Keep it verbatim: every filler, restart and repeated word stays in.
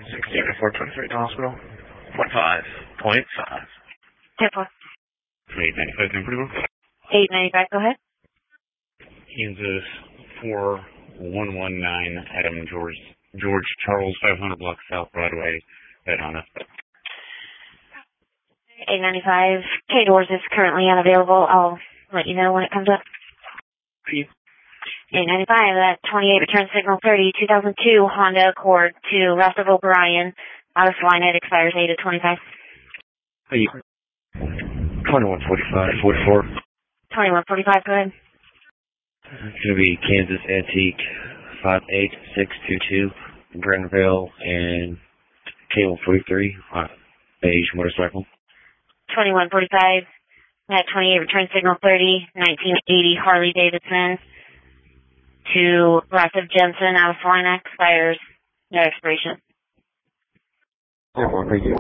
sixteen to four twenty-three to hospital. Point five. Point five. ten four. eight ninety-five, ten forty-one. eight ninety-five, go ahead. Kansas four one one nine, Adam George George Charles, five hundred block South Broadway, Atlanta. eight ninety-five, K-Doors is currently unavailable. I'll let you know when it comes up. Please. eight ninety-five, that twenty-eight return signal thirty, two thousand two Honda Accord to Rest of O'Brien. Out of line, it expires eight of twenty-five. Hey, twenty-one forty-five, forty-four. twenty-one forty-five, go ahead. It's going to be Kansas Antique five eight six two two, Grenville, and K one forty-three, uh, beige motorcycle. twenty-one forty-five, that twenty-eight return signal thirty, nineteen eighty Harley Davidson to Rest of Jensen. Out of line, expires no expiration. Thank you.